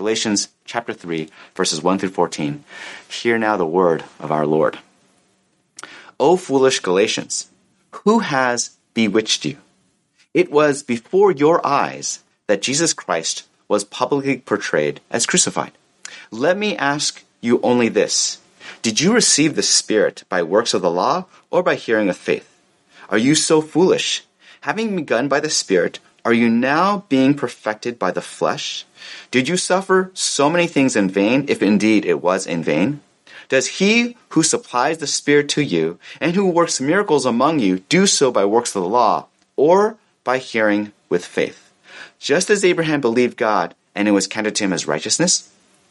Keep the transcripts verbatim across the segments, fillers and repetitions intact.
Galatians chapter three, verses one through fourteen. Hear now the word of our Lord. O foolish Galatians, who has bewitched you? It was before your eyes that Jesus Christ was publicly portrayed as crucified. Let me ask you only this. Did you receive the Spirit by works of the law or by hearing of faith? Are you so foolish? Having begun by the Spirit, are you now being perfected by the flesh? Did you suffer so many things in vain, if indeed it was in vain? Does he who supplies the Spirit to you and who works miracles among you do so by works of the law or by hearing with faith? Just as Abraham believed God and it was counted to him as righteousness?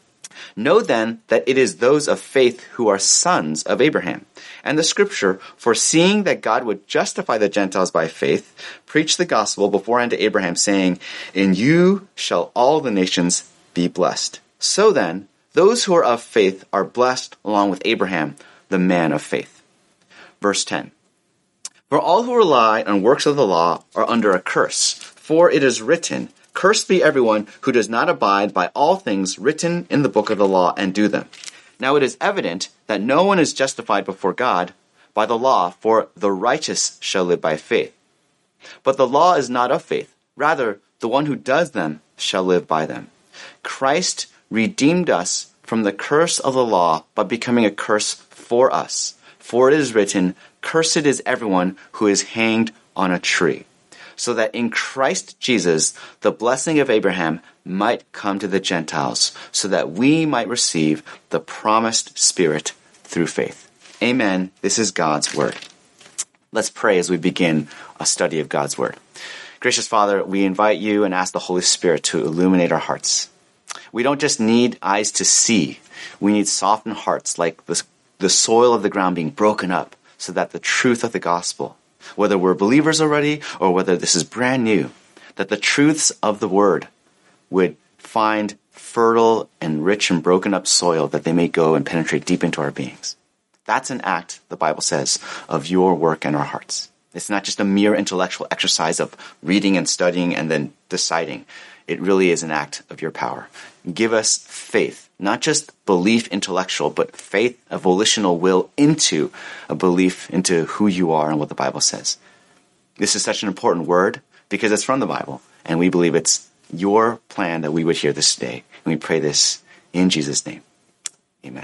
Know then that it is those of faith who are sons of Abraham. And the scripture, foreseeing that God would justify the Gentiles by faith, preached the gospel beforehand to Abraham, saying, In you shall all the nations be blessed. So then, those who are of faith are blessed along with Abraham, the man of faith. Verse ten. For all who rely on works of the law are under a curse, for it is written, Cursed be everyone who does not abide by all things written in the book of the law and do them. Now it is evident that no one is justified before God by the law, for the righteous shall live by faith. But the law is not of faith. Rather, the one who does them shall live by them. Christ redeemed us from the curse of the law by becoming a curse for us. For it is written, Cursed is everyone who is hanged on a tree, so that in Christ Jesus the blessing of Abraham might come to the Gentiles, so that we might receive the promised Spirit through faith. Amen. This is God's word. Let's pray as we begin a study of God's word. Gracious Father, we invite you and ask the Holy Spirit to illuminate our hearts. We don't just need eyes to see. We need softened hearts, like the, the soil of the ground being broken up, so that the truth of the gospel, whether we're believers already or whether this is brand new, that the truths of the word would find fertile and rich and broken up soil that they may go and penetrate deep into our beings. That's an act, the Bible says, of your work in our hearts. It's not just a mere intellectual exercise of reading and studying and then deciding. It really is an act of your power. Give us faith, not just belief intellectual, but faith, a volitional will into a belief into who you are and what the Bible says. This is such an important word because it's from the Bible, and we believe it's your plan that we would hear this today. And we pray this in Jesus' name. Amen.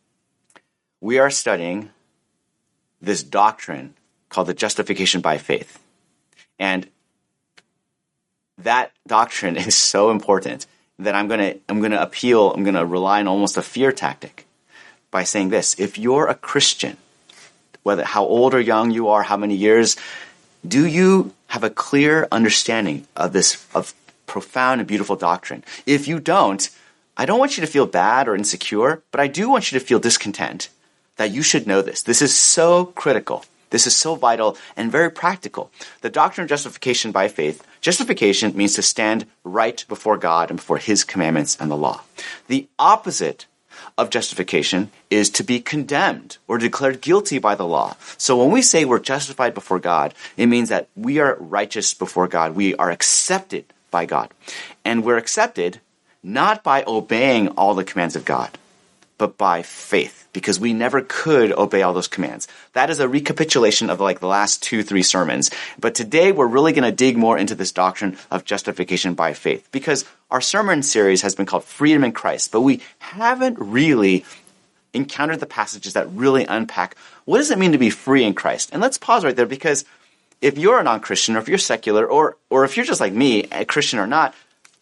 We are studying this doctrine called the justification by faith. And that doctrine is so important that I'm going to I'm going to appeal, I'm going to rely on almost a fear tactic by saying this. If you're a Christian, whether how old or young you are, how many years, do you have a clear understanding of this of profound and beautiful doctrine? If you don't, I don't want you to feel bad or insecure, but I do want you to feel discontent that you should know this. This is so critical. This is so vital and very practical. The doctrine of justification by faith, justification means to stand right before God and before his commandments and the law. The opposite of justification is to be condemned or declared guilty by the law. So when we say we're justified before God, it means that we are righteous before God. We are accepted by God. And we're accepted not by obeying all the commands of God, but by faith, because we never could obey all those commands. That is a recapitulation of like the last two, three sermons. But today we're really going to dig more into this doctrine of justification by faith, because our sermon series has been called Freedom in Christ, but we haven't really encountered the passages that really unpack what does it mean to be free in Christ. And let's pause right there, because if you're a non-Christian or if you're secular or or if you're just like me, a Christian or not,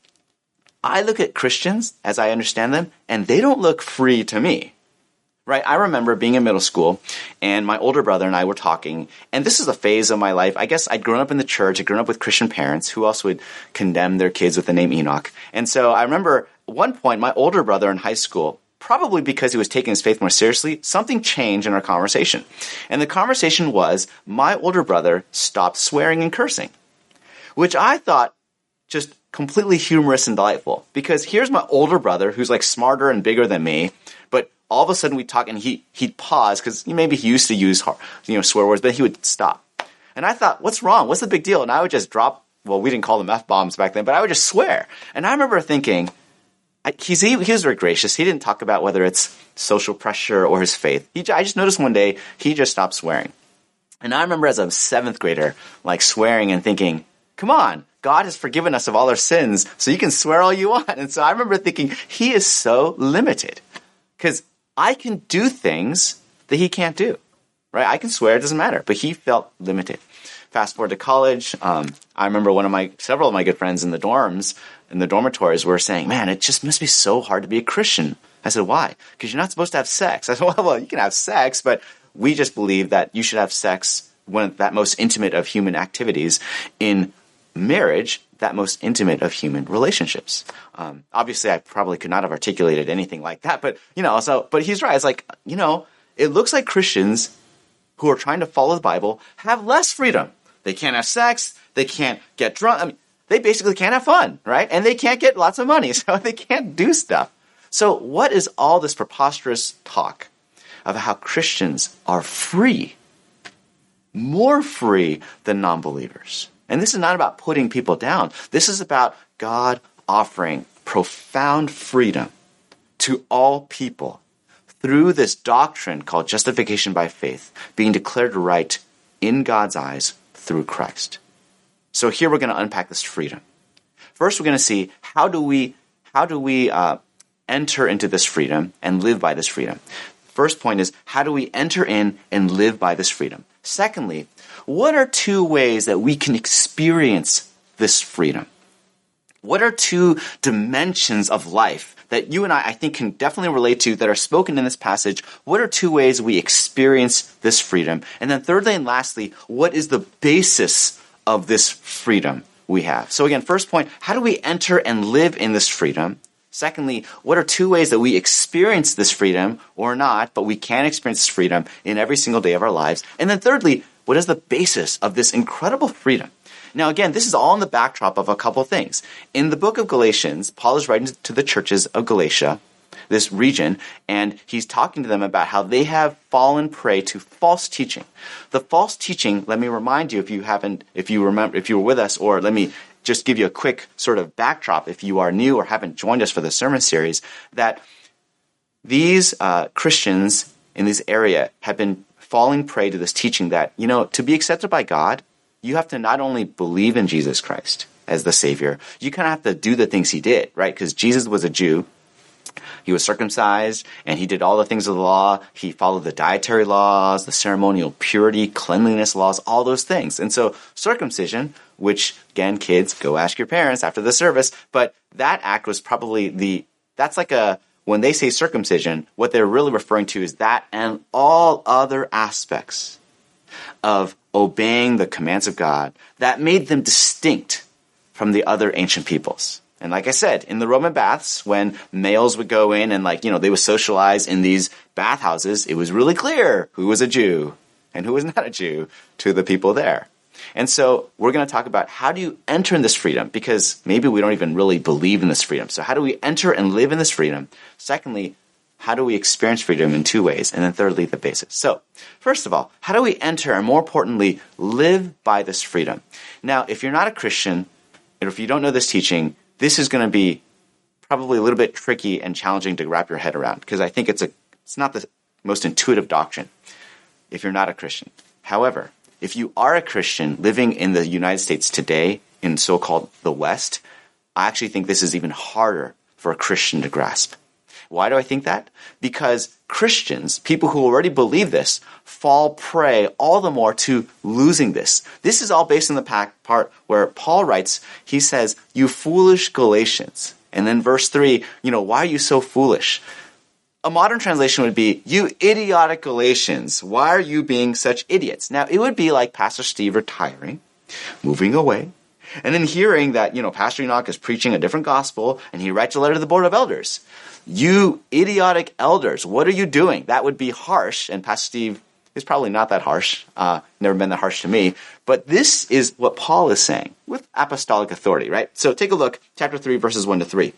I look at Christians as I understand them, and they don't look free to me, right? I remember being in middle school, and my older brother and I were talking, and this is a phase of my life. I guess I'd grown up in the church. I'd grown up with Christian parents who else would condemn their kids with the name Enoch. And so I remember at one point, my older brother in high school, probably because he was taking his faith more seriously, something changed in our conversation. And the conversation was my older brother stopped swearing and cursing, which I thought just completely humorous and delightful, because here's my older brother who's like smarter and bigger than me, but all of a sudden we talk and he he'd pause because maybe he used to use you know swear words, but he would stop. And I thought, what's wrong? What's the big deal? And I would just drop, well, we didn't call them F-bombs back then, but I would just swear. And I remember thinking, he's, he, he was very gracious. He didn't talk about whether it's social pressure or his faith. He, I just noticed one day he just stopped swearing. And I remember as a seventh grader, like swearing and thinking, come on, God has forgiven us of all our sins, so you can swear all you want. And so I remember thinking, he is so limited because I can do things that he can't do, right? I can swear, it doesn't matter, but he felt limited. Fast forward to college, um, I remember one of my, several of my good friends in the dorms, in the dormitories were saying, man, it just must be so hard to be a Christian. I said, why? Because you're not supposed to have sex. I said, well, well, you can have sex, but we just believe that you should have sex, one of that most intimate of human activities, in marriage, that most intimate of human relationships. Um, obviously, I probably could not have articulated anything like that, but, you know, so, but he's right. It's like, you know, it looks like Christians who are trying to follow the Bible have less freedom. They can't have sex. They can't get drunk. I mean, they basically can't have fun, right? And they can't get lots of money, so they can't do stuff. So what is all this preposterous talk of how Christians are free, more free than non-believers? And this is not about putting people down. This is about God offering profound freedom to all people through this doctrine called justification by faith, being declared right in God's eyes through Christ. So here we're going to unpack this freedom. First, we're going to see how do we how do we uh, enter into this freedom and live by this freedom. First point is, how do we enter in and live by this freedom? Secondly, what are two ways that we can experience this freedom? What are two dimensions of life that you and I, I think, can definitely relate to that are spoken in this passage? What are two ways we experience this freedom? And then thirdly and lastly, what is the basis of this freedom we have? So again, first point, how do we enter and live in this freedom? Secondly, what are two ways that we experience this freedom or not, but we can experience this freedom in every single day of our lives? And then thirdly, what is the basis of this incredible freedom? Now, again, this is all in the backdrop of a couple of things. In the book of Galatians, Paul is writing to the churches of Galatia, this region, and he's talking to them about how they have fallen prey to false teaching. The false teaching, let me remind you, if you haven't, if you remember, if you were with us, or let me just give you a quick sort of backdrop if you are new or haven't joined us for the sermon series, that these uh, Christians in this area have been falling prey to this teaching that, you know, to be accepted by God, you have to not only believe in Jesus Christ as the Savior, you kind of have to do the things he did, right? Because Jesus was a Jew. He was circumcised, and he did all the things of the law. He followed the dietary laws, the ceremonial purity, cleanliness laws, all those things. And so circumcision, which, again, kids, go ask your parents after the service, but that act was probably the, that's like a, when they say circumcision, what they're really referring to is that and all other aspects of obeying the commands of God that made them distinct from the other ancient peoples. And like I said, in the Roman baths, when males would go in and, like, you know, they would socialize in these bathhouses, it was really clear who was a Jew and who was not a Jew to the people there. And so we're going to talk about how do you enter in this freedom, because maybe we don't even really believe in this freedom. So how do we enter and live in this freedom? Secondly, how do we experience freedom in two ways? And then thirdly, the basis. So first of all, how do we enter and, more importantly, live by this freedom? Now, if you're not a Christian, and if you don't know this teaching, this is going to be probably a little bit tricky and challenging to wrap your head around, because I think it's a it's not the most intuitive doctrine if you're not a Christian. However, if you are a Christian living in the United States today, in so-called the West, I actually think this is even harder for a Christian to grasp. Why do I think that? Because Christians, people who already believe this, fall prey all the more to losing this. This is all based on the part where Paul writes, he says, you foolish Galatians. And then verse three, you know, why are you so foolish? A modern translation would be, you idiotic Galatians, why are you being such idiots? Now, it would be like Pastor Steve retiring, moving away, and then hearing that, you know, Pastor Enoch is preaching a different gospel, and he writes a letter to the board of elders. You idiotic elders, what are you doing? That would be harsh, and Pastor Steve is probably not that harsh, uh, never been that harsh to me, but this is what Paul is saying with apostolic authority, right? So take a look, chapter three, verses one to three.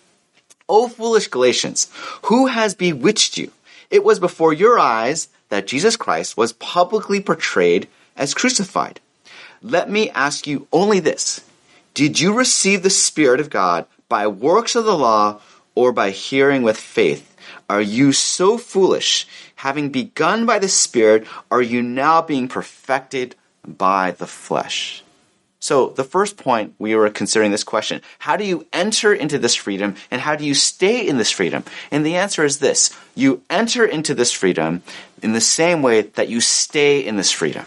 O foolish Galatians, who has bewitched you? It was before your eyes that Jesus Christ was publicly portrayed as crucified. Let me ask you only this. Did you receive the Spirit of God by works of the law or by hearing with faith? Are you so foolish? Having begun by the Spirit, are you now being perfected by the flesh? So the first point, we were considering this question: how do you enter into this freedom, and how do you stay in this freedom? And the answer is this: you enter into this freedom in the same way that you stay in this freedom.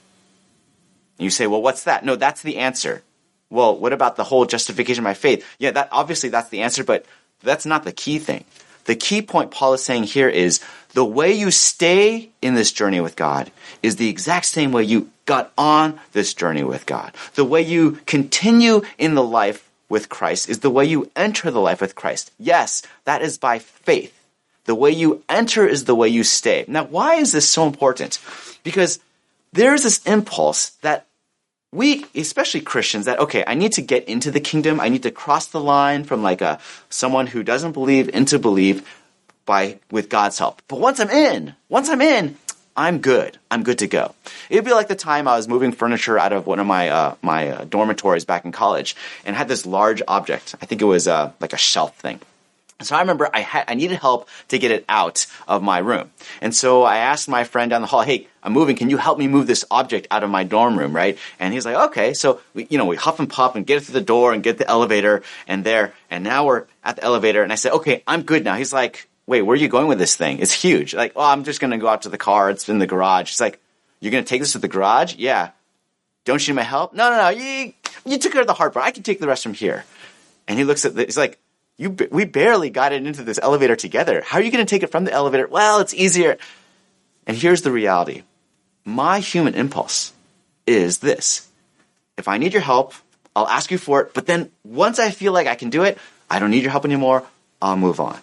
You say, well, what's that? No, that's the answer. Well, what about the whole justification by faith? Yeah, that obviously that's the answer, but that's not the key thing. The key point Paul is saying here is the way you stay in this journey with God is the exact same way you got on this journey with God. The way you continue in the life with Christ is the way you enter the life with Christ. Yes, that is by faith. The way you enter is the way you stay. Now, why is this so important? Because there's this impulse that we, especially Christians, that, okay, I need to get into the kingdom. I need to cross the line from like a someone who doesn't believe into believe by with God's help. But once I'm in, once I'm in, I'm good. I'm good to go. It'd be like the time I was moving furniture out of one of my uh, my uh, dormitories back in college and had this large object. I think it was uh, like a shelf thing. So I remember I had, I needed help to get it out of my room. And so I asked my friend down the hall, hey, I'm moving. Can you help me move this object out of my dorm room, right? And he's like, okay. So, we, you know, we huff and puff and get it through the door and get the elevator and there. And now we're at the elevator. And I said, okay, I'm good now. He's like, wait, where are you going with this thing? It's huge. Like, oh, I'm just going to go out to the car. It's in the garage. He's like, you're going to take this to the garage? Yeah. Don't you need my help? No, no, no. You, you took care of the hard part. I can take the rest from here. And he looks at the, he's like, You, we barely got it into this elevator together. How are you going to take it from the elevator? Well, it's easier. And here's the reality. My human impulse is this. If I need your help, I'll ask you for it. But then once I feel like I can do it, I don't need your help anymore. I'll move on.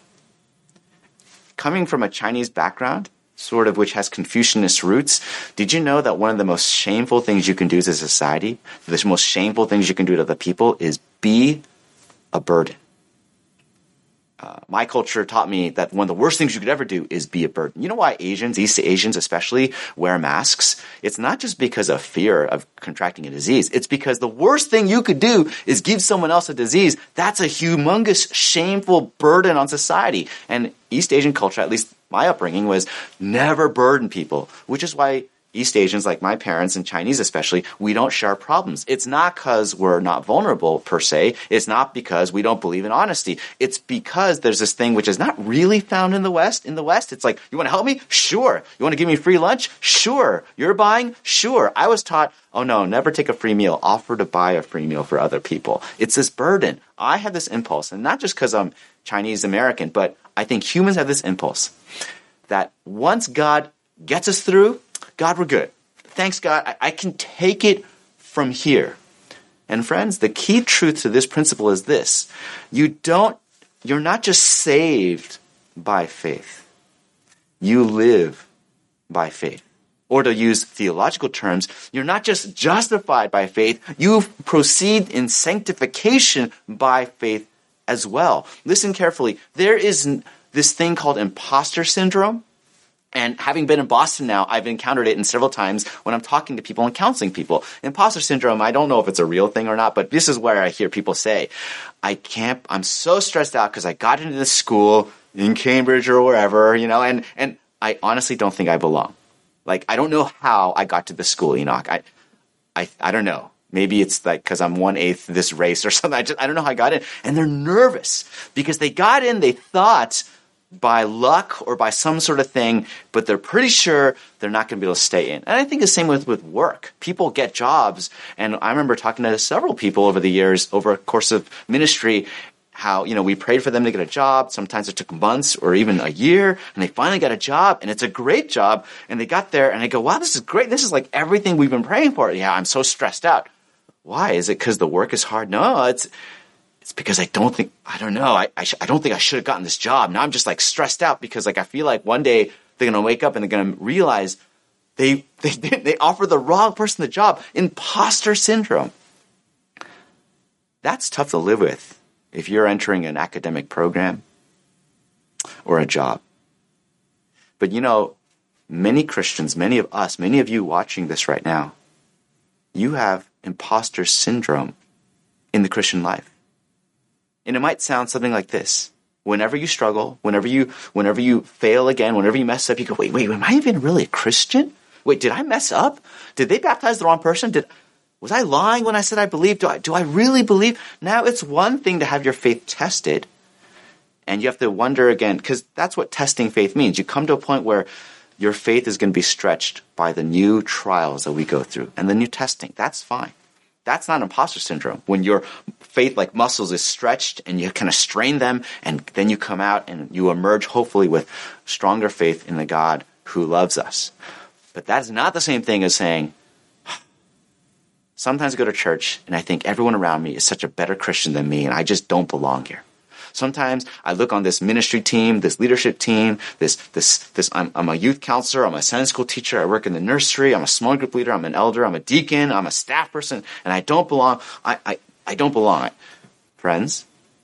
Coming from a Chinese background, sort of which has Confucianist roots, did you know that one of the most shameful things you can do as a society, the most shameful things you can do to other people is be a burden? Uh, my culture taught me that one of the worst things you could ever do is be a burden. You know why Asians, East Asians especially, wear masks? It's not just because of fear of contracting a disease. It's because the worst thing you could do is give someone else a disease. That's a humongous, shameful burden on society. And East Asian culture, at least my upbringing, was never burden people, which is why East Asians, like my parents and Chinese especially, we don't share problems. It's not because we're not vulnerable per se. It's not because we don't believe in honesty. It's because there's this thing which is not really found in the West. In the West, it's like, you want to help me? Sure. You want to give me free lunch? Sure. You're buying? Sure. I was taught, oh no, never take a free meal. Offer to buy a free meal for other people. It's this burden. I have this impulse, and not just because I'm Chinese American, but I think humans have this impulse that once God gets us through, God, we're good. Thanks, God. I, I can take it from here. And friends, the key truth to this principle is this. You don't, you're not just saved by faith. You live by faith. Or to use theological terms, you're not just justified by faith. You proceed in sanctification by faith as well. Listen carefully. There is this thing called imposter syndrome. And having been in Boston now, I've encountered it in several times when I'm talking to people and counseling people. Imposter syndrome, I don't know if it's a real thing or not, but this is where I hear people say, I can't, I'm so stressed out because I got into this school in Cambridge or wherever, you know, and, and I honestly don't think I belong. Like, I don't know how I got to this school, Enoch. I, I, I don't know. Maybe it's like because I'm one-eighth this race or something. I just, I don't know how I got in. And they're nervous because they got in, they thought by luck or by some sort of thing, but they're pretty sure they're not going to be able to stay in. And I think the same with, with work. People get jobs, and I remember talking to several people over the years, over a course of ministry, how, you know, we prayed for them to get a job. Sometimes it took months or even a year, and they finally got a job, and it's a great job, and they got there, and I go, wow, this is great. This is like everything we've been praying for. Yeah, I'm so stressed out. Why? Is it because the work is hard? No, it's It's because I don't think, I don't know, I I, sh- I don't think I should have gotten this job. Now I'm just like stressed out because like I feel like one day they're going to wake up and they're going to realize they, they, they offered the wrong person the job. Imposter syndrome. That's tough to live with if you're entering an academic program or a job. But you know, many Christians, many of us, many of you watching this right now, you have imposter syndrome in the Christian life. And it might sound something like this. Whenever you struggle, whenever you whenever you fail again, whenever you mess up, you go, wait, wait, am I even really a Christian? Wait, did I mess up? Did they baptize the wrong person? Did was I lying when I said I believed? Do I do I really believe? Now it's one thing to have your faith tested, and you have to wonder again, because that's what testing faith means. You come to a point where your faith is going to be stretched by the new trials that we go through and the new testing. That's fine. That's not imposter syndrome. When your faith, like muscles, is stretched and you kind of strain them, and then you come out and you emerge hopefully with stronger faith in the God who loves us. But that's not the same thing as saying, sometimes I go to church and I think everyone around me is such a better Christian than me and I just don't belong here. Sometimes I look on this ministry team, this leadership team, this, this, this, I'm, I'm a youth counselor, I'm a Sunday school teacher, I work in the nursery, I'm a small group leader, I'm an elder, I'm a deacon, I'm a staff person, and I don't belong. I, I, I don't belong. Friends,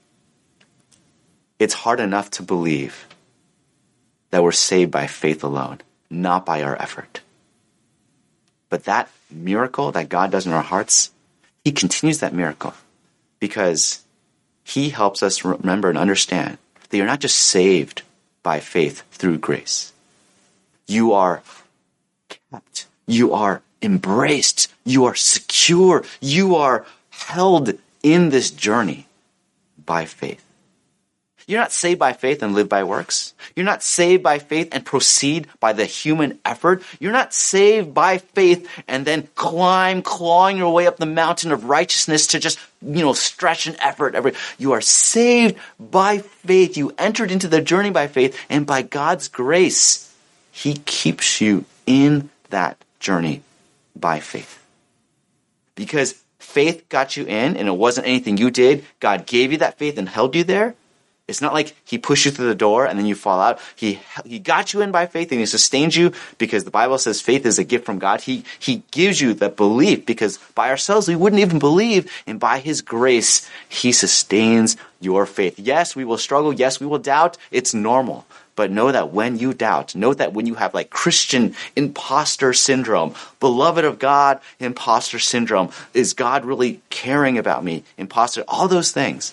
it's hard enough to believe that we're saved by faith alone, not by our effort. But that miracle that God does in our hearts, He continues that miracle because He helps us remember and understand that you're not just saved by faith through grace. You are kept. You are embraced. You are secure. You are held in this journey by faith. You're not saved by faith and live by works. You're not saved by faith and proceed by the human effort. You're not saved by faith and then climb, clawing your way up the mountain of righteousness to just, you know, stretch an effort. Every You are saved by faith. You entered into the journey by faith, and by God's grace, He keeps you in that journey by faith. Because faith got you in, and it wasn't anything you did. God gave you that faith and held you there. It's not like He pushed you through the door and then you fall out. He he got you in by faith and He sustains you because the Bible says faith is a gift from God. He He gives you that belief because by ourselves we wouldn't even believe, and by His grace He sustains your faith. Yes, we will struggle. Yes, we will doubt. It's normal. But know that when you doubt, know that when you have like Christian imposter syndrome, beloved of God imposter syndrome, is God really caring about me? Imposter, all those things.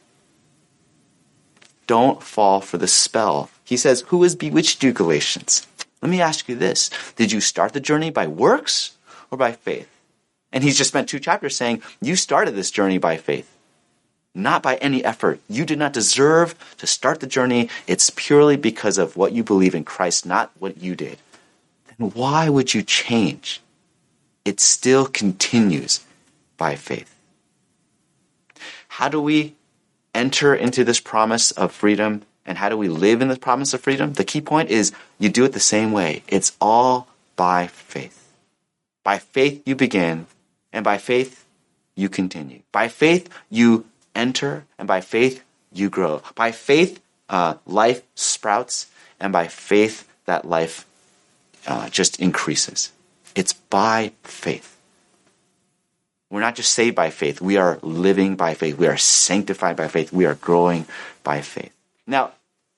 Don't fall for the spell. He says, who has bewitched you, Galatians? Let me ask you this. Did you start the journey by works or by faith? And he's just spent two chapters saying, you started this journey by faith, not by any effort. You did not deserve to start the journey. It's purely because of what you believe in Christ, not what you did. Then why would you change? It still continues by faith. How do we enter into this promise of freedom, and how do we live in this promise of freedom? The key point is you do it the same way. It's all by faith. By faith you begin, and by faith you continue. By faith you enter, and by faith you grow. By faith uh, life sprouts, and by faith that life uh, just increases. It's by faith. We're not just saved by faith. We are living by faith. We are sanctified by faith. We are growing by faith. Now,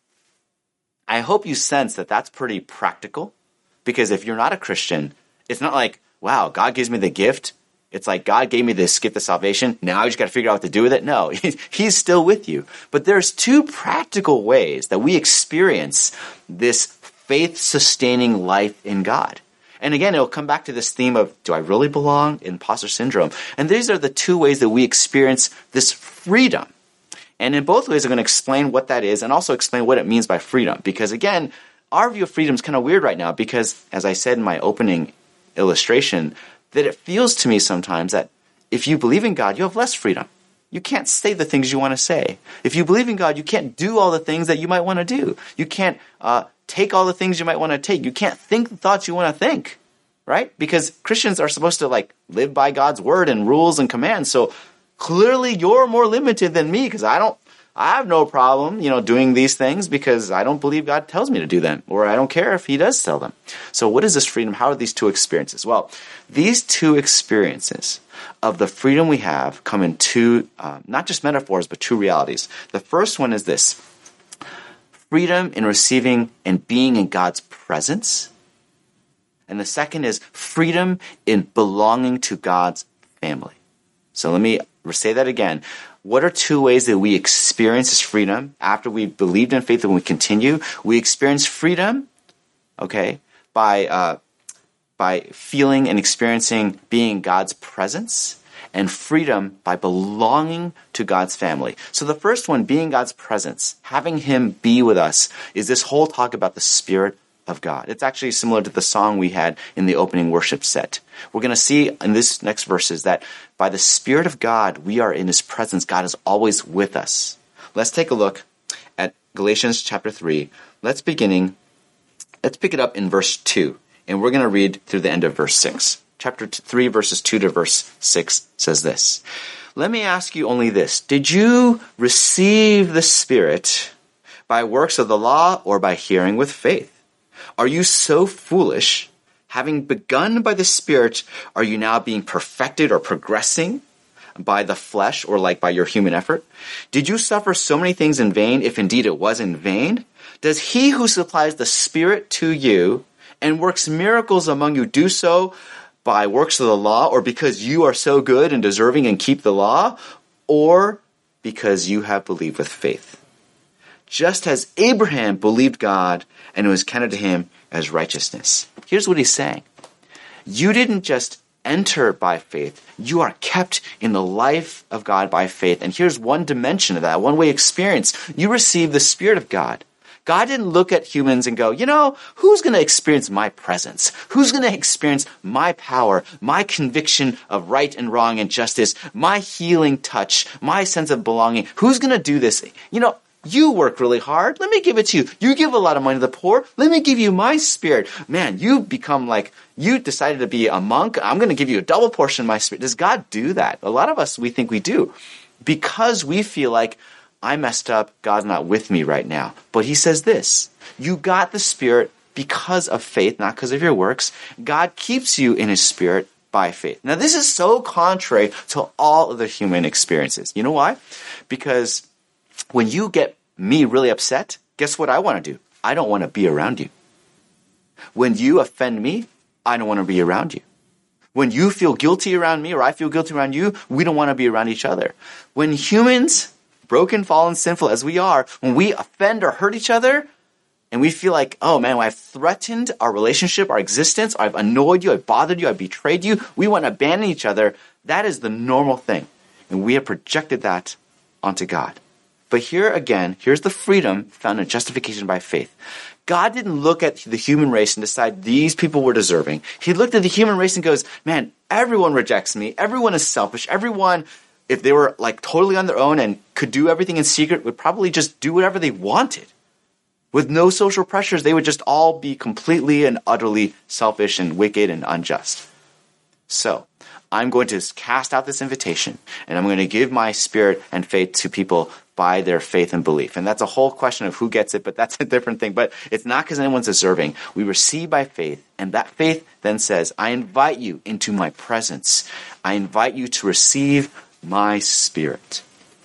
I hope you sense that that's pretty practical, because if you're not a Christian, it's not like, wow, God gives me the gift. It's like God gave me this gift of salvation. Now I just got to figure out what to do with it. No, He's still with you. But there's two practical ways that we experience this faith-sustaining life in God. And again, it'll come back to this theme of, do I really belong? Imposter syndrome. And these are the two ways that we experience this freedom. And in both ways, I'm going to explain what that is and also explain what it means by freedom. Because again, our view of freedom is kind of weird right now because, as I said in my opening illustration, that it feels to me sometimes that if you believe in God, you have less freedom. You can't say the things you want to say. If you believe in God, you can't do all the things that you might want to do. You can't uh, take all the things you might want to take. You can't think the thoughts you want to think, right? Because Christians are supposed to like live by God's word and rules and commands. So clearly you're more limited than me because I don't, I have no problem, you know, doing these things because I don't believe God tells me to do them, or I don't care if He does tell them. So what is this freedom? How are these two experiences? Well, these two experiences of the freedom we have come in two, um, not just metaphors, but two realities. The first one is this: freedom in receiving and being in God's presence. And the second is freedom in belonging to God's family. So let me say that again. what are two ways that we experience this freedom after we believed in faith and we continue? We experience freedom, okay, by uh, by feeling and experiencing being in God's presence, and freedom by belonging to God's family. So the first one, being God's presence, having him be with us, is this whole talk about the Spirit of God. It's actually similar to the song we had in the opening worship set. We're going to see in this next verses that by the Spirit of God, we are in his presence. God is always with us. Let's take a look at Galatians chapter three. Let's beginning, let's pick it up in verse two, and we're going to read through the end of verse six. Chapter three, verses two to verse six says this. Let me ask you only this. Did you receive the Spirit by works of the law or by hearing with faith? Are you so foolish? Having begun by the Spirit, are you now being perfected or progressing by the flesh or like by your human effort? Did you suffer so many things in vain, if indeed it was in vain? Does he who supplies the Spirit to you and works miracles among you do so by works of the law, or because you are so good and deserving and keep the law, or because you have believed with faith? Just as Abraham believed God, and it was counted to him as righteousness. Here's what he's saying. You didn't just enter by faith. You are kept in the life of God by faith. And here's one dimension of that, one way experience. You receive the Spirit of God. God didn't look at humans and go, you know, who's going to experience my presence? Who's going to experience my power, my conviction of right and wrong and justice, my healing touch, my sense of belonging? Who's going to do this? You know, you work really hard. Let me give it to you. You give a lot of money to the poor. Let me give you my Spirit. Man, you become like, you decided to be a monk. I'm going to give you a double portion of my Spirit. Does God do that? A lot of us, we think we do. Because we feel like, I messed up, God's not with me right now. But he says this, you got the Spirit because of faith, not because of your works. God keeps you in his Spirit by faith. Now this is so contrary to all other human experiences. You know why? Because when you get me really upset, guess what I want to do? I don't want to be around you. When you offend me, I don't want to be around you. When you feel guilty around me or I feel guilty around you, we don't want to be around each other. When humans, broken, fallen, sinful as we are, when we offend or hurt each other, and we feel like, oh man, I've threatened our relationship, our existence, I've annoyed you, I've bothered you, I've betrayed you, we want to abandon each other, that is the normal thing. And we have projected that onto God. But here again, here's the freedom found in justification by faith. God didn't look at the human race and decide these people were deserving. He looked at the human race and goes, man, everyone rejects me, everyone is selfish, everyone, if they were like totally on their own and could do everything in secret, would probably just do whatever they wanted. With no social pressures, they would just all be completely and utterly selfish and wicked and unjust. So, I'm going to cast out this invitation, and I'm going to give my Spirit and faith to people by their faith and belief. And that's a whole question of who gets it, but that's a different thing. But it's not because anyone's deserving. We receive by faith, and that faith then says, I invite you into my presence. I invite you to receive my Spirit.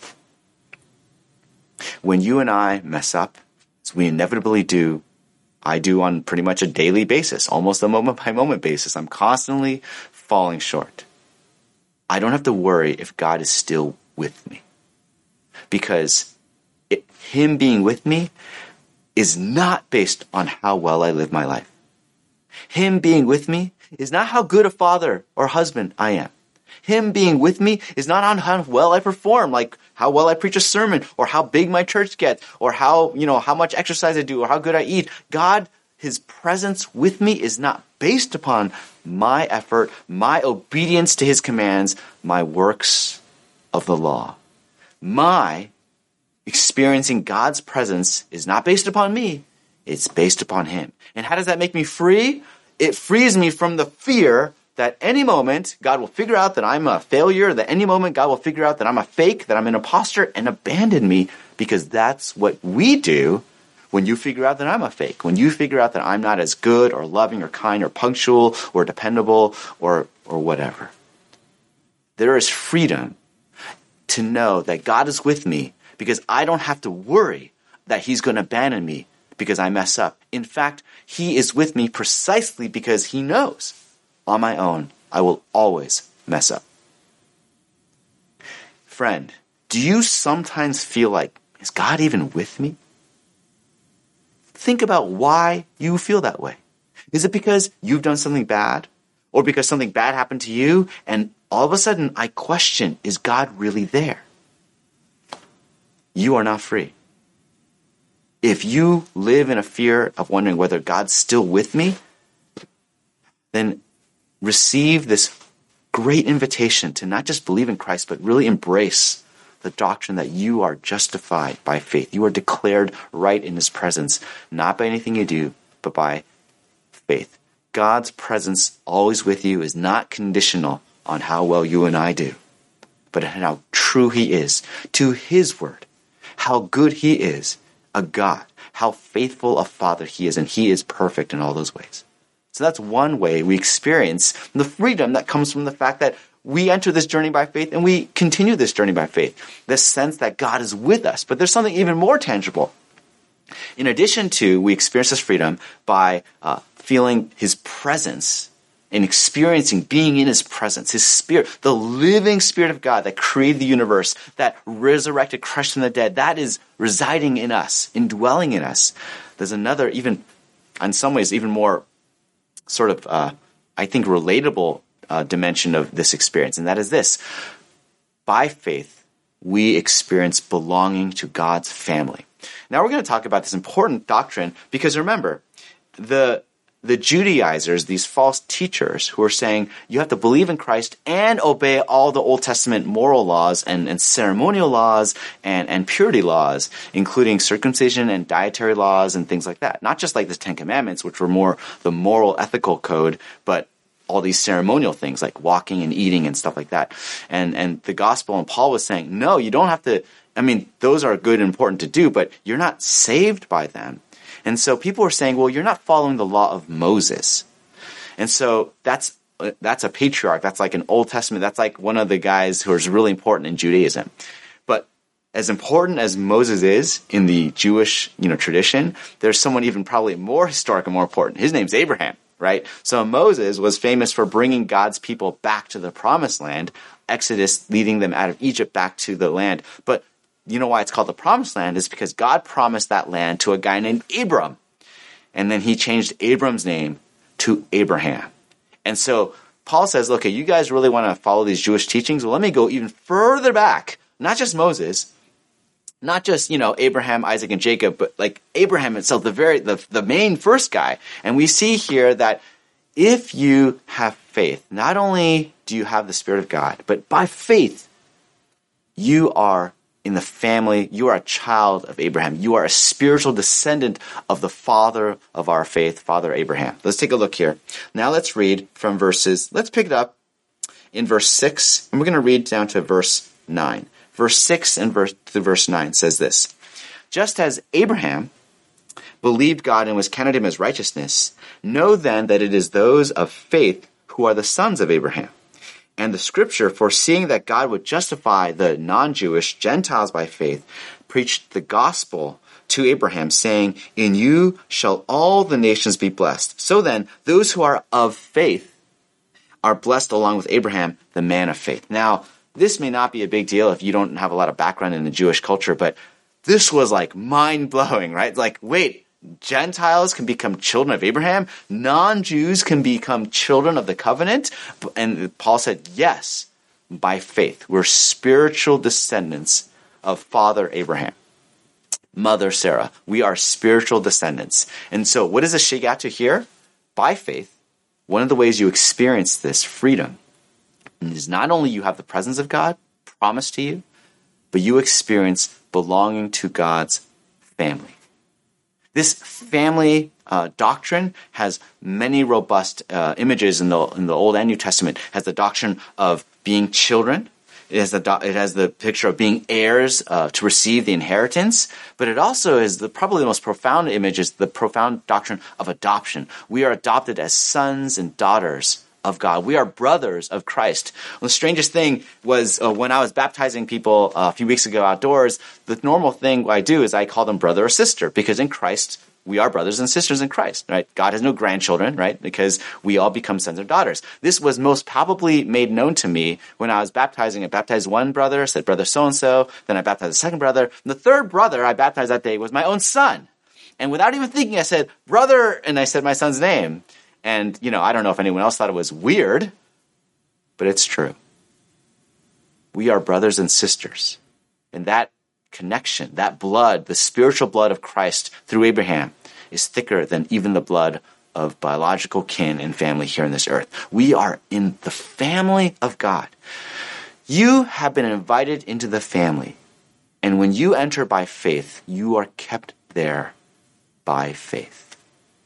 When you and I mess up, as we inevitably do, I do on pretty much a daily basis, almost a moment-by-moment basis. I'm constantly falling short. I don't have to worry if God is still with me. Because it, him being with me is not based on how well I live my life. Him being with me is not how good a father or husband I am. Him being with me is not on how well I perform, like how well I preach a sermon, or how big my church gets, or how, you know, how much exercise I do, or how good I eat. God, his presence with me is not based upon my effort, my obedience to his commands, my works of the law. My experiencing God's presence is not based upon me, it's based upon him. And how does that make me free? It frees me from the fear that any moment God will figure out that I'm a failure, that any moment God will figure out that I'm a fake, that I'm an imposter, and abandon me, because that's what we do when you figure out that I'm a fake, when you figure out that I'm not as good or loving or kind or punctual or dependable or or whatever. There is freedom to know that God is with me because I don't have to worry that he's going to abandon me because I mess up. In fact, he is with me precisely because he knows on my own I will always mess up. Friend, Do you sometimes feel like, is God even with me? Think about why you feel that way. Is it because you've done something bad? Or because something bad happened to you? And all of a sudden, I question, is God really there? You are not free. If you live in a fear of wondering whether God's still with me, then receive this great invitation to not just believe in Christ, but really embrace the doctrine that you are justified by faith. You are declared right in his presence, not by anything you do, but by faith. God's presence always with you is not conditional on how well you and I do, but on how true he is to his word, how good he is, a God, how faithful a father he is, and he is perfect in all those ways. So that's one way we experience the freedom that comes from the fact that we enter this journey by faith and we continue this journey by faith. This sense that God is with us. But there's something even more tangible. In addition to, we experience this freedom by uh, feeling his presence and experiencing being in his presence, his spirit, the living spirit of God that created the universe, that resurrected Christ from the dead, that is residing in us, indwelling in us. There's another, even, in some ways, even more sort of, uh, I think, relatable uh, dimension of this experience, and that is this. By faith, we experience belonging to God's family. Now we're going to talk about this important doctrine because remember, the the Judaizers, these false teachers who are saying you have to believe in Christ and obey all the Old Testament moral laws and, and ceremonial laws and, and purity laws, including circumcision and dietary laws and things like that. Not just like the Ten Commandments, which were more the moral ethical code, but all these ceremonial things like walking and eating and stuff like that. And and the gospel, and Paul was saying, no, you don't have to, I mean, those are good and important to do, but you're not saved by them. And so people are saying, well, you're not following the law of Moses. And so that's that's a patriarch. That's like an Old Testament. That's like one of the guys who is really important in Judaism. But as important as Moses is in the Jewish, you know, tradition, there's someone even probably more historic and more important. His name's Abraham, right? So Moses was famous for bringing God's people back to the promised land, Exodus leading them out of Egypt back to the land. But you know why it's called the promised land is because God promised that land to a guy named Abram. And then he changed Abram's name to Abraham. And so Paul says, okay, you guys really want to follow these Jewish teachings? Well, let me go even further back. Not just Moses, not just, you know, Abraham, Isaac, and Jacob, but like Abraham itself, the very, the, the main first guy. And we see here that if you have faith, not only do you have the Spirit of God, but by faith, you are in the family, you are a child of Abraham. You are a spiritual descendant of the father of our faith, Father Abraham. Let's take a look here. Now let's read from verses, let's pick it up in verse six, and we're going to read down to verse nine. Verse six and verse to verse nine says this. Just as Abraham believed God and was counted him as righteousness, know then that it is those of faith who are the sons of Abraham. And the scripture, foreseeing that God would justify the non-Jewish Gentiles by faith, preached the gospel to Abraham, saying, in you shall all the nations be blessed. So then, those who are of faith are blessed along with Abraham, the man of faith. Now, this may not be a big deal if you don't have a lot of background in the Jewish culture, but this was like mind-blowing, right? Like, wait, Gentiles can become children of Abraham. Non-Jews can become children of the covenant. And Paul said, yes, by faith. We're spiritual descendants of Father Abraham, Mother Sarah. We are spiritual descendants. And so what does this shake out to here? By faith, one of the ways you experience this freedom is not only you have the presence of God promised to you, but you experience belonging to God's family. This family uh, doctrine has many robust uh, images in the in the Old and New Testament. It has the doctrine of being children. It has the do- it has the picture of being heirs uh, to receive the inheritance. But it also is the probably the most profound image is the profound doctrine of adoption. We are adopted as sons and daughters of God. We are brothers of Christ. Well, the strangest thing was uh, when I was baptizing people uh, a few weeks ago outdoors, the normal thing I do is I call them brother or sister, because in Christ, we are brothers and sisters in Christ, right? God has no grandchildren, right? Because we all become sons or daughters. This was most palpably made known to me when I was baptizing. I baptized one brother, said brother so-and-so. Then I baptized the second brother. And the third brother I baptized that day was my own son. And without even thinking, I said, brother, and I said my son's name. And, you know, I don't know if anyone else thought it was weird, but it's true. We are brothers and sisters. And that connection, that blood, the spiritual blood of Christ through Abraham, is thicker than even the blood of biological kin and family here on this earth. We are in the family of God. You have been invited into the family, and when you enter by faith, you are kept there by faith.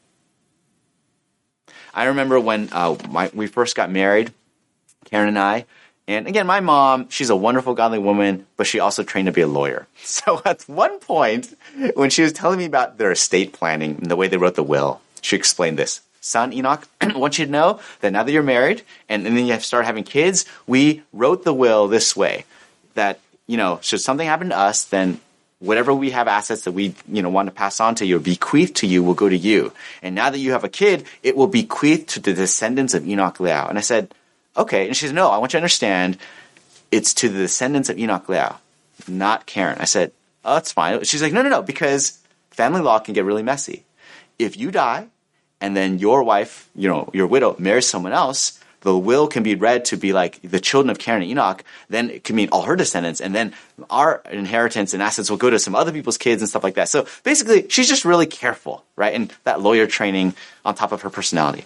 I remember when uh, my, we first got married, Karen and I. And again, my mom, she's a wonderful, godly woman, but she also trained to be a lawyer. So at one point, when she was telling me about their estate planning and the way they wrote the will, she explained this. Son, Enoch, I want you to know that now that you're married and, and then you have to start having kids, we wrote the will this way, that, you know, should something happen to us, then whatever we have assets that we, you know, want to pass on to you or bequeath to you will go to you. And now that you have a kid, it will bequeath to the descendants of Enoch Leao. And I said, okay. And she said, no, I want you to understand it's to the descendants of Enoch Leao, not Karen. I said, oh, that's fine. She's like, no, no, no, because family law can get really messy. If you die and then your wife, you know, your widow marries someone else, the will can be read to be like the children of Karen and Enoch. Then it can mean all her descendants. And then our inheritance and assets will go to some other people's kids and stuff like that. So basically, she's just really careful, right? And that lawyer training on top of her personality.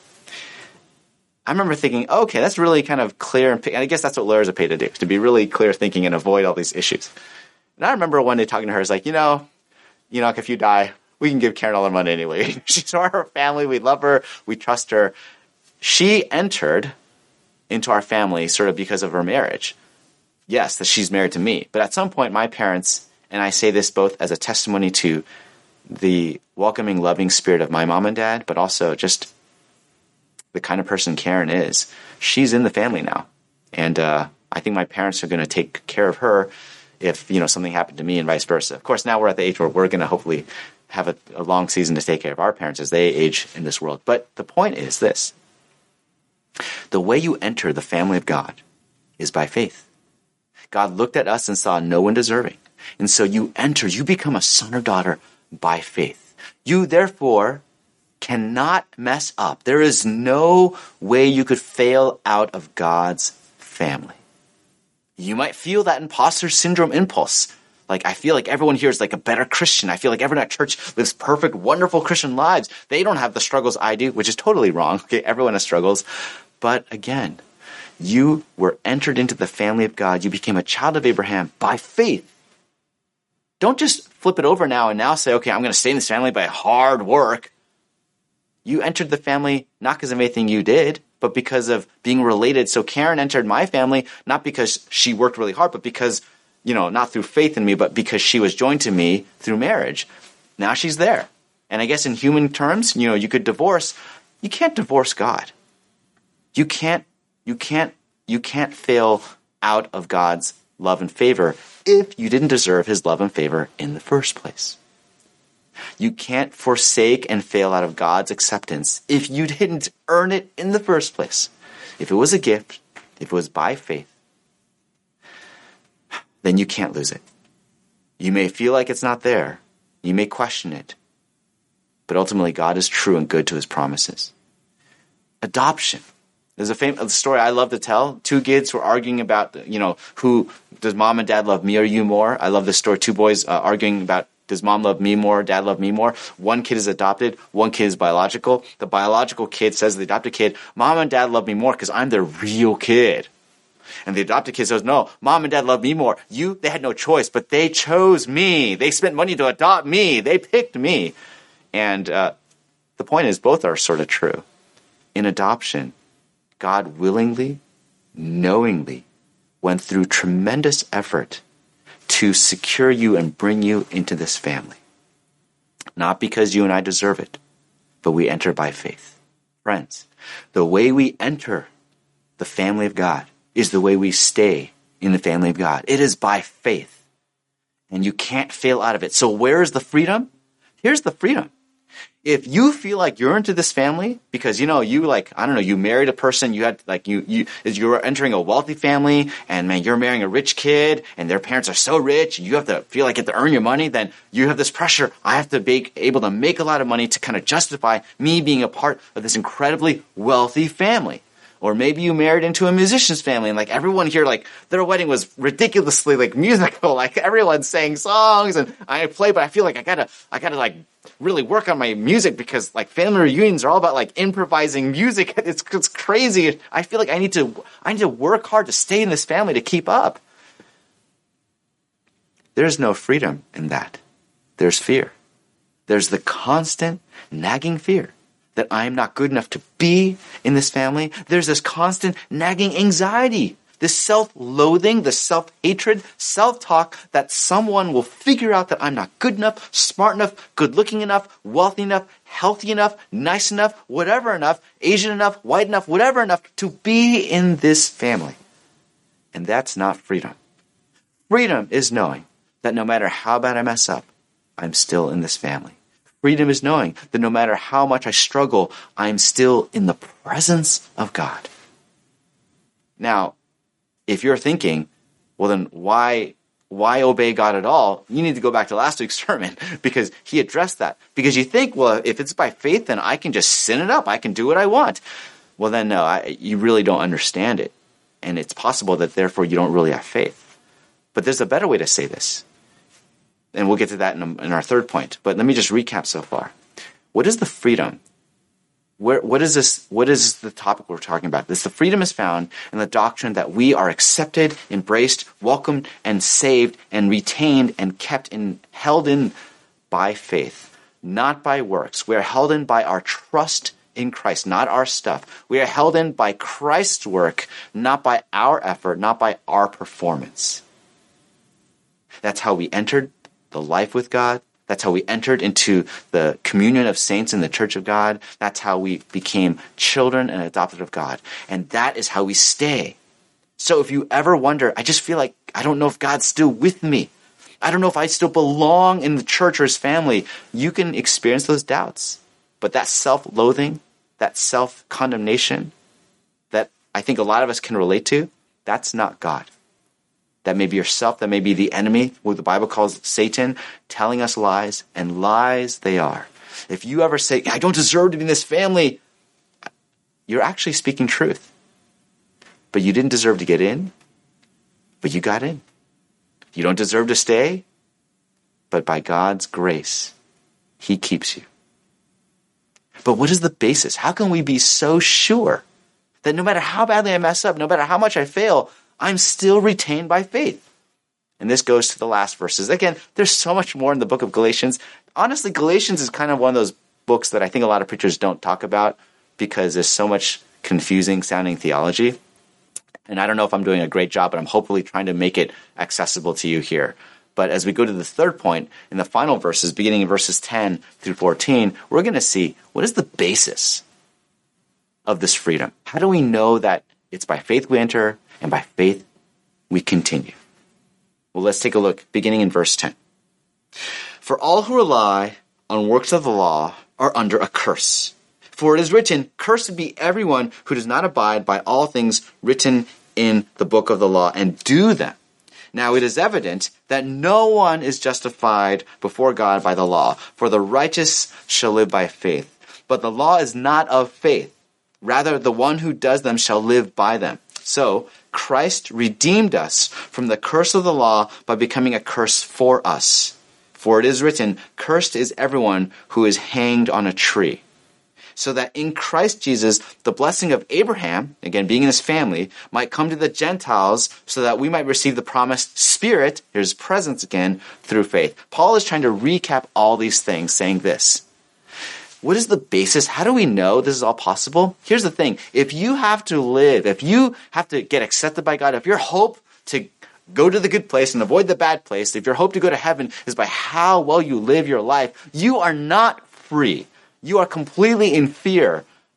I remember thinking, oh, okay, that's really kind of clear. And I guess that's what lawyers are paid to do, to be really clear thinking and avoid all these issues. And I remember one day talking to her, it's like, you know, Enoch, if you die, we can give Karen all our money anyway. She's our family. We love her. We trust her. She entered into our family sort of because of her marriage. Yes, that she's married to me. But at some point, my parents, and I say this both as a testimony to the welcoming, loving spirit of my mom and dad, but also just the kind of person Karen is, she's in the family now. And uh, I think my parents are going to take care of her if, you know, something happened to me and vice versa. Of course, now we're at the age where we're going to hopefully have a, a long season to take care of our parents as they age in this world. But the point is this. The way you enter the family of God is by faith. God looked at us and saw no one deserving. And so you enter, you become a son or daughter by faith. You, therefore, cannot mess up. There is no way you could fail out of God's family. You might feel that imposter syndrome impulse. Like, I feel like everyone here is like a better Christian. I feel like everyone at church lives perfect, wonderful Christian lives. They don't have the struggles I do, which is totally wrong. Okay, everyone has struggles. But again, you were entered into the family of God. You became a child of Abraham by faith. Don't just flip it over now and now say, okay, I'm going to stay in this family by hard work. You entered the family not because of anything you did, but because of being related. So Karen entered my family not because she worked really hard, but because, you know, not through faith in me, but because she was joined to me through marriage. Now she's there. And I guess in human terms, you know, you could divorce. You can't divorce God. You can't, you can't, you can't fail out of God's love and favor if you didn't deserve his love and favor in the first place. You can't forsake and fail out of God's acceptance if you didn't earn it in the first place. If it was a gift, if it was by faith, then you can't lose it. You may feel like it's not there. You may question it. But ultimately, God is true and good to his promises. Adoption. There's a famous story I love to tell. Two kids were arguing about, you know, who does mom and dad love me or you more? I love this story. Two boys uh, arguing about, does mom love me more? Dad love me more? One kid is adopted. One kid is biological. The biological kid says to the adopted kid, mom and dad love me more because I'm their real kid. And the adopted kid says, no, mom and dad love me more. You, they had no choice, but they chose me. They spent money to adopt me. They picked me. And uh, the point is, both are sort of true. In adoption, God willingly, knowingly went through tremendous effort to secure you and bring you into this family. Not because you and I deserve it, but we enter by faith. Friends, the way we enter the family of God is the way we stay in the family of God. It is by faith. And you can't fail out of it. So where is the freedom? Here's the freedom. If you feel like you're into this family because, you know, you like, I don't know, you married a person, you had like, you, you, you're entering a wealthy family and man, you're marrying a rich kid and their parents are so rich, you have to feel like you have to earn your money, then you have this pressure. I have to be able to make a lot of money to kind of justify me being a part of this incredibly wealthy family. Or maybe you married into a musician's family and like everyone here, like their wedding was ridiculously like musical, like everyone sang songs and I play, but I feel like I gotta, I gotta like really work on my music because like family reunions are all about like improvising music. It's, it's crazy. I feel like I need to, I need to work hard to stay in this family to keep up. There's no freedom in that. There's fear. There's the constant nagging fear that I am not good enough to be in this family. There's this constant nagging anxiety, this self-loathing, this self-hatred, self-talk that someone will figure out that I'm not good enough, smart enough, good-looking enough, wealthy enough, healthy enough, nice enough, whatever enough, Asian enough, white enough, whatever enough to be in this family. And that's not freedom. Freedom is knowing that no matter how bad I mess up, I'm still in this family. Freedom is knowing that no matter how much I struggle, I'm still in the presence of God. Now, if you're thinking, well then why why obey God at all? You need to go back to last week's sermon because he addressed that. Because you think, well, if it's by faith, then I can just sin it up. I can do what I want. Well then, no, I, you really don't understand it. And it's possible that therefore you don't really have faith. But there's a better way to say this. And we'll get to that in, a, in our third point. But let me just recap so far. What is the freedom? Where, what is this? What is the topic we're talking about? This, the freedom is found in the doctrine that we are accepted, embraced, welcomed, and saved, and retained, and kept in, held in by faith, not by works. We are held in by our trust in Christ, not our stuff. We are held in by Christ's work, not by our effort, not by our performance. That's how we entered the life with God. That's how we entered into the communion of saints in the church of God. That's how we became children and adopted of God. And that is how we stay. So if you ever wonder, I just feel like I don't know if God's still with me. I don't know if I still belong in the church or his family. You can experience those doubts. But that self-loathing, that self-condemnation that I think a lot of us can relate to, that's not God. That may be yourself, that may be the enemy, what the Bible calls Satan, telling us lies, and lies they are. If you ever say, I don't deserve to be in this family, you're actually speaking truth. But you didn't deserve to get in, but you got in. You don't deserve to stay, but by God's grace, he keeps you. But what is the basis? How can we be so sure that no matter how badly I mess up, no matter how much I fail, I'm still retained by faith? And this goes to the last verses. Again, there's so much more in the book of Galatians. Honestly, Galatians is kind of one of those books that I think a lot of preachers don't talk about because there's so much confusing sounding theology. And I don't know if I'm doing a great job, but I'm hopefully trying to make it accessible to you here. But as we go to the third point, in the final verses, beginning in verses ten through fourteen, we're going to see what is the basis of this freedom. How do we know that it's by faith we enter and by faith we continue? Well, let's take a look, beginning in verse ten. For all who rely on works of the law are under a curse. For it is written, cursed be everyone who does not abide by all things written in the book of the law and do them. Now it is evident that no one is justified before God by the law, for the righteous shall live by faith. But the law is not of faith. Rather, the one who does them shall live by them. So, Christ redeemed us from the curse of the law by becoming a curse for us. For it is written, cursed is everyone who is hanged on a tree. So that in Christ Jesus, the blessing of Abraham, again being in his family, might come to the Gentiles so that we might receive the promised Spirit, his presence again, through faith. Paul is trying to recap all these things, saying this. What is the basis? How do we know this is all possible? Here's the thing. If you have to live, if you have to get accepted by God, if your hope to go to the good place and avoid the bad place, if your hope to go to heaven is by how well you live your life, you are not free. You are completely in fear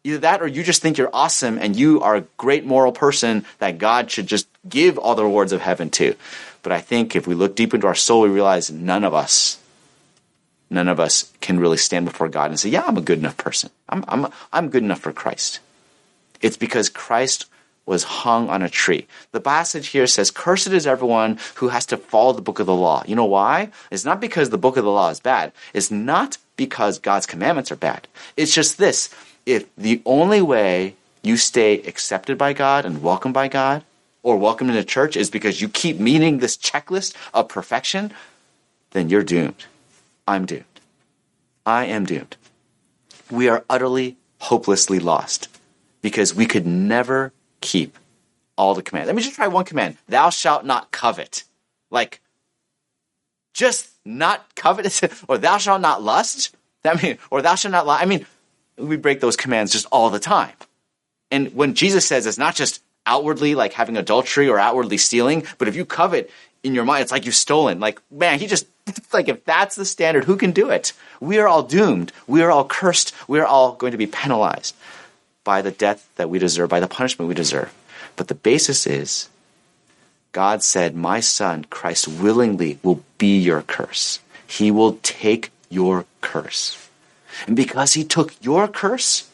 Either that or you just think you're awesome and you are a great moral person that God should just give all the rewards of heaven to. But I think if we look deep into our soul, we realize none of us, none of us can really stand before God and say, yeah, I'm a good enough person. I'm, I'm, I'm good enough for Christ. It's because Christ was hung on a tree. The passage here says, cursed is everyone who has to follow the book of the law. You know why? It's not because the book of the law is bad. It's not because God's commandments are bad. It's just this. If the only way you stay accepted by God and welcomed by God or welcomed into church is because you keep meeting this checklist of perfection, then you're doomed. I'm doomed. I am doomed. We are utterly, hopelessly lost because we could never keep all the commands. Let me just try one command. Thou shalt not covet. Like, just not covet, or thou shalt not lust. That mean, or thou shalt not lie. I mean, we break those commands just all the time. And when Jesus says it's not just outwardly like having adultery or outwardly stealing, but if you covet in your mind, it's like you've stolen. Like, man, he just, like if that's the standard, who can do it? We are all doomed. We are all cursed. We are all going to be penalized by the death that we deserve, by the punishment we deserve. But the basis is, God said, my son, Christ, willingly will be your curse. He will take your curse. And because he took your curse,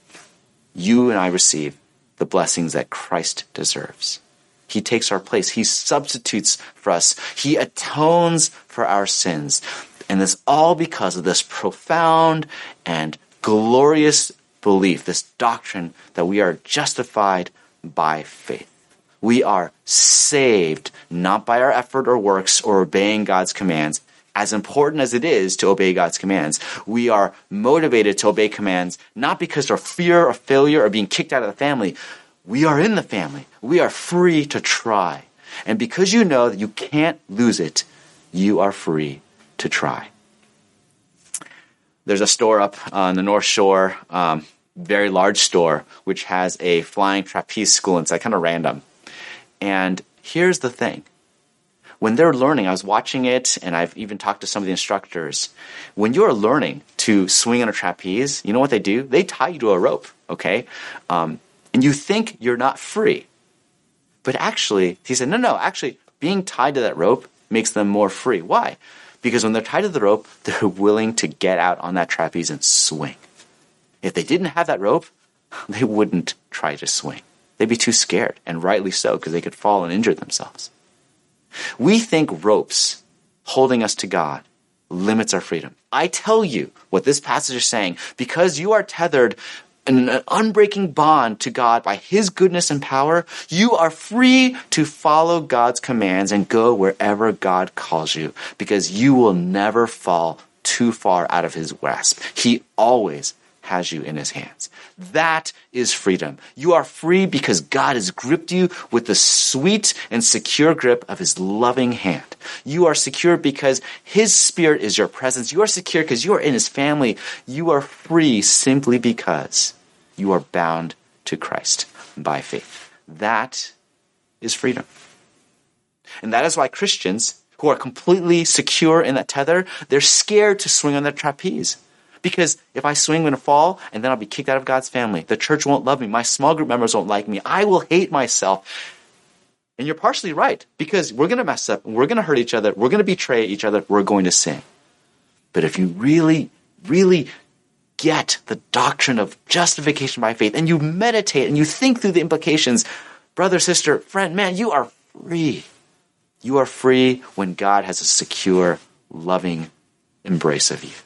you and I receive the blessings that Christ deserves. He takes our place. He substitutes for us. He atones for our sins. And this all because of this profound and glorious belief, this doctrine that we are justified by faith. We are saved not by our effort or works or obeying God's commands. As important as it is to obey God's commands, we are motivated to obey commands not because of fear or failure or being kicked out of the family. We are in the family. We are free to try. And because you know that you can't lose it, you are free to try. There's a store up on the North Shore, um, very large store, which has a flying trapeze school. And it's like kind of random. And here's the thing. When they're learning, I was watching it, and I've even talked to some of the instructors. When you're learning to swing on a trapeze, you know what they do? They tie you to a rope, okay? Um, and you think you're not free. But actually, he said, no, no, actually, being tied to that rope makes them more free. Why? Because when they're tied to the rope, they're willing to get out on that trapeze and swing. If they didn't have that rope, they wouldn't try to swing. They'd be too scared, and rightly so, because they could fall and injure themselves. We think ropes holding us to God limits our freedom. I tell you what this passage is saying, because you are tethered in an unbreaking bond to God by his goodness and power, you are free to follow God's commands and go wherever God calls you, because you will never fall too far out of his grasp. He always has you in his hands. That is freedom. You are free because God has gripped you with the sweet and secure grip of his loving hand. You are secure because his spirit is your presence. You are secure because you are in his family. You are free simply because you are bound to Christ by faith. That is freedom. And that is why Christians who are completely secure in that tether, they're scared to swing on that trapeze. Because if I swing, I'm going to fall, and then I'll be kicked out of God's family. The church won't love me. My small group members won't like me. I will hate myself. And you're partially right, because we're going to mess up. We're going to hurt each other. We're going to betray each other. We're going to sin. But if you really, really get the doctrine of justification by faith, and you meditate, and you think through the implications, brother, sister, friend, man, you are free. You are free when God has a secure, loving embrace of you.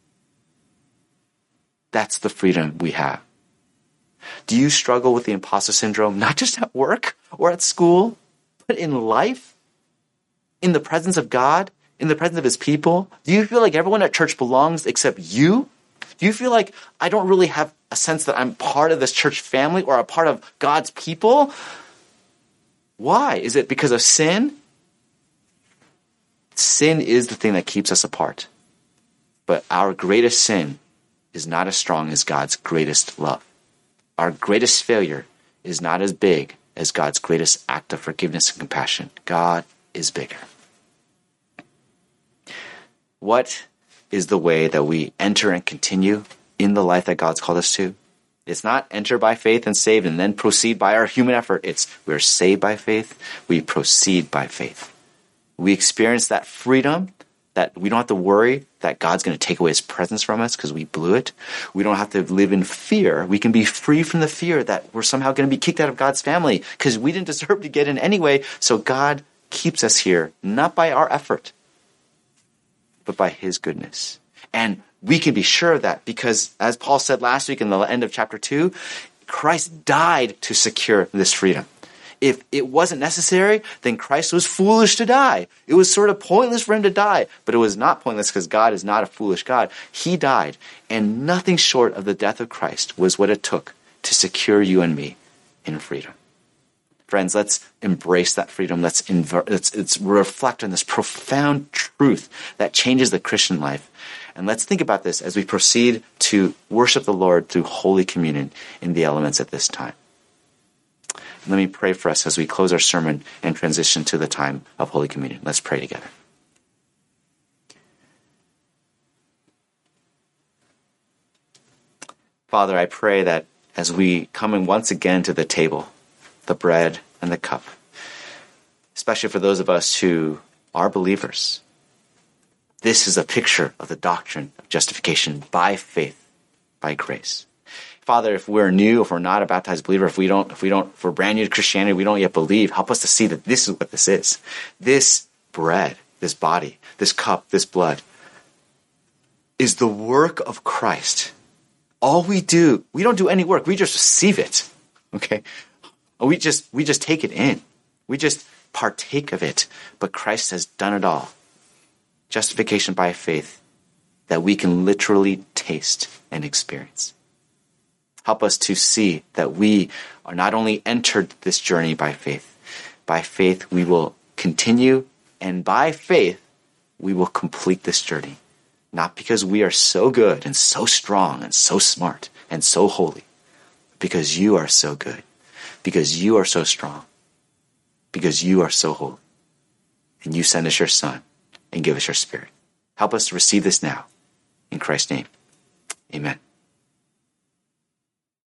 That's the freedom we have. Do you struggle with the imposter syndrome, not just at work or at school, but in life? In the presence of God? In the presence of his people? Do you feel like everyone at church belongs except you? Do you feel like I don't really have a sense that I'm part of this church family or a part of God's people? Why? Is it because of sin? Sin is the thing that keeps us apart. But our greatest sin is not as strong as God's greatest love. Our greatest failure is not as big as God's greatest act of forgiveness and compassion. God is bigger. What is the way that we enter and continue in the life that God's called us to? It's not enter by faith and saved and then proceed by our human effort. It's we're saved by faith. We proceed by faith. We experience that freedom that we don't have to worry that God's going to take away his presence from us because we blew it. We don't have to live in fear. We can be free from the fear that we're somehow going to be kicked out of God's family because we didn't deserve to get in anyway. So God keeps us here, not by our effort, but by his goodness. And we can be sure of that because, as Paul said last week in the end of chapter two, Christ died to secure this freedom. If it wasn't necessary, then Christ was foolish to die. It was sort of pointless for him to die, but it was not pointless because God is not a foolish God. He died, and nothing short of the death of Christ was what it took to secure you and me in freedom. Friends, let's embrace that freedom. Let's, inver- let's, let's reflect on this profound truth that changes the Christian life. And let's think about this as we proceed to worship the Lord through Holy Communion in the elements at this time. Let me pray for us as we close our sermon and transition to the time of Holy Communion. Let's pray together. Father, I pray that as we come in once again to the table, the bread and the cup, especially for those of us who are believers, this is a picture of the doctrine of justification by faith, by grace. Father, if we're new, if we're not a baptized believer, if we don't, if we don't, if we're brand new to Christianity, we don't yet believe, help us to see that this is what this is. This bread, this body, this cup, this blood is the work of Christ. All we do, we don't do any work. We just receive it. Okay? We just, we just take it in. We just partake of it. But Christ has done it all. Justification by faith that we can literally taste and experience. Help us to see that we are not only entered this journey by faith. By faith, we will continue, and by faith, we will complete this journey. Not because we are so good and so strong and so smart and so holy, but because you are so good, because you are so strong, because you are so holy, and you send us your Son and give us your Spirit. Help us to receive this now. In Christ's name, amen.